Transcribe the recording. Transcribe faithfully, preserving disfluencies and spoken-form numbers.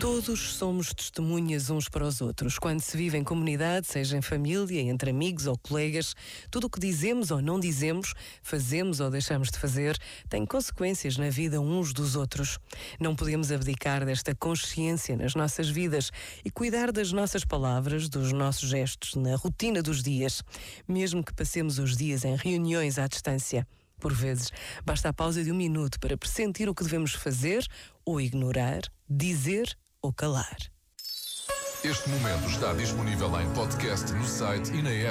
Todos somos testemunhas uns para os outros. Quando se vive em comunidade, seja em família, entre amigos ou colegas, tudo o que dizemos ou não dizemos, fazemos ou deixamos de fazer, tem consequências na vida uns dos outros. Não podemos abdicar desta consciência nas nossas vidas e cuidar das nossas palavras, dos nossos gestos, na rotina dos dias, mesmo que passemos os dias em reuniões à distância. Por vezes, basta a pausa de um minuto para pressentir o que devemos fazer ou ignorar, dizer ou calar. Este momento está disponível em podcast no site e na app.